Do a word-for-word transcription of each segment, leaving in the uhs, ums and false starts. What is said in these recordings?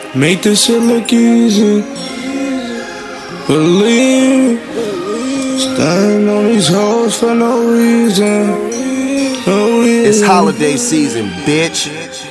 Make this shit look easy. Believe me. Standing on these hoes for no reason. No reason. It's holiday season, bitch.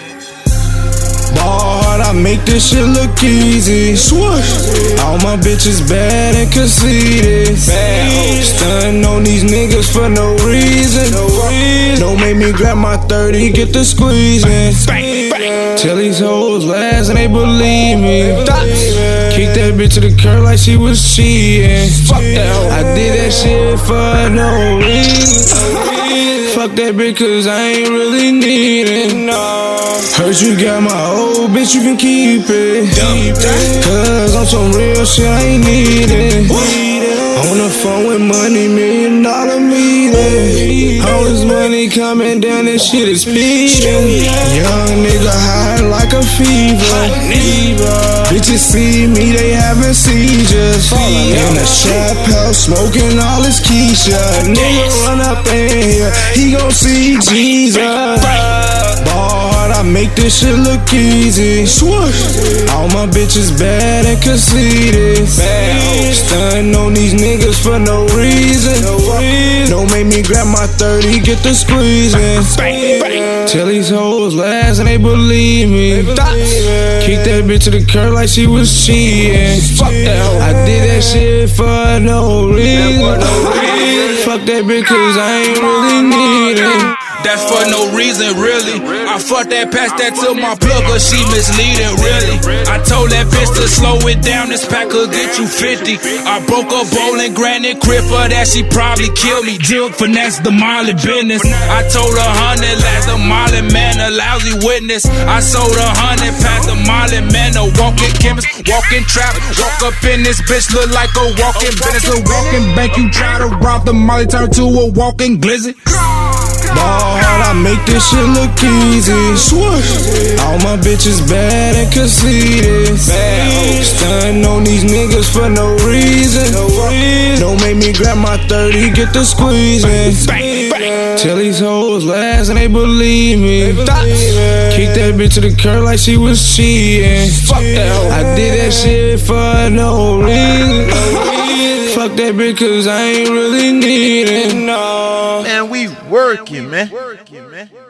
Ball hard, I make this shit look easy. Swoosh. All my bitches bad and conceited. Stunning on these niggas for no reason. Don't make me grab my thirty, get the squeezing. Tell these hoes last and they believe me. Kick that bitch to the curb like she was cheating. Fuck that hoe. I did that shit for no reason. Fuck that bitch cause I ain't really need it. Heard you got my old bitch, you can keep it. Cause on some real shit I ain't need it. On the phone with money, million dollar meeting. All this money coming down, this shit is speeding. Young nigga high like a fever. Bitches see me, they having seizures. In the trap house, smoking all this Keisha. Nigga run up in here, he gon' see Jesus. Ball hard, I make this shit look easy. Swoosh. All my bitches bad and conceited. Stunning on these niggas for no reason. Don't make me grab my thirty, get the squeezing. Tell these hoes last and they believe me. Kick that bitch to the curb like she was cheating. Fuck that hoe. I did that shit for no reason. Fuck that bitch cause I ain't really need it. That's for no reason, really. I fucked that, passed that to my plug, cause she misleading, really. I told that bitch to slow it down, this pack could get you fifty. I broke a bowl and granted crib for that, she probably killed me. Jill finesse the Molly business. I told her hundred last, the Molly man, a lousy witness. I sold a hundred past the Molly man, a walking chemist, walking trap. Walk up in this bitch, look like a walking business, a walking bank. You try to rob the Molly, turn to a walking glizzy. Ball hard, I make this shit look easy. Swoosh. All my bitches bad and conceited. Stunning on these niggas for no reason. Don't make me grab my thirty, get the squeezing. Tell these hoes last and they believe me. Kick that bitch to the curb like she was cheating. Fuck that hoe. I did that shit for no reason. Fuck that bitch cause I ain't really need it. Man, we working, man.